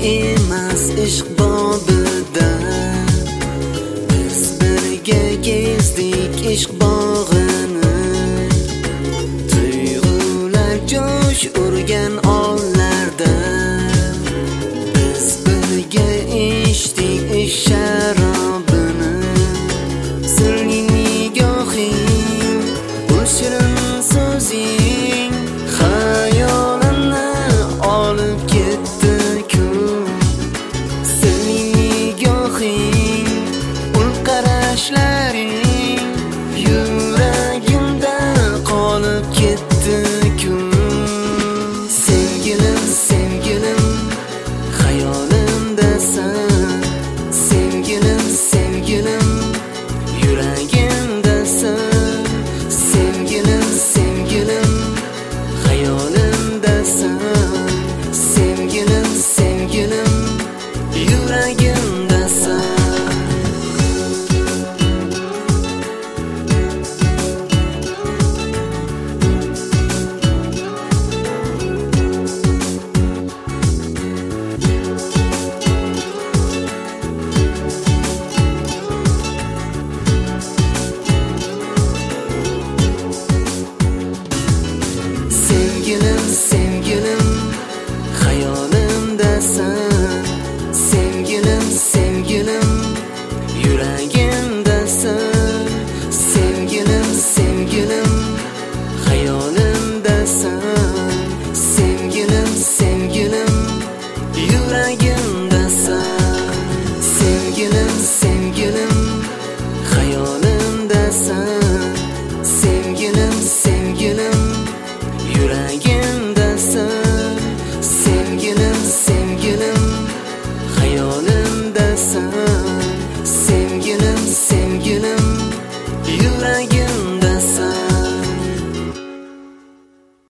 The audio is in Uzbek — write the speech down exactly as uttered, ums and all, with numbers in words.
emas ishq bobida. Biz birga kezdik ishq bog'ini, tuyg'ular jo'sh urgan onlarda. Biz birga ichdik ish sharobini, sirli nigohing, bu shirin so'zing xayolimni olib ketdi-ku. Sirli nigohing, ul qarashlaring yuragimda qolib ketdi-ku. Sevgilim, sevgilim, xayolimdasan. Sevgilim, sevgilim, yuragimdasan. Sevgilim, sevgilim, xayolimdasan. Sevgilim, sevgilim, yuragimdasan. Sevgilim, sevgilim, xayolimdasan. Sevgilim, sevgilim, yuragimdasan. Sevgilim, sevgilim, xayolimdasan. Sevgilim, sevgilim, yuragimdasan. Sevgilim, sevgilim, xayolimdasan. Sevgilim, sevgilim, yuragimdasan. Sevgilim, sevgilim, xayolimdasan.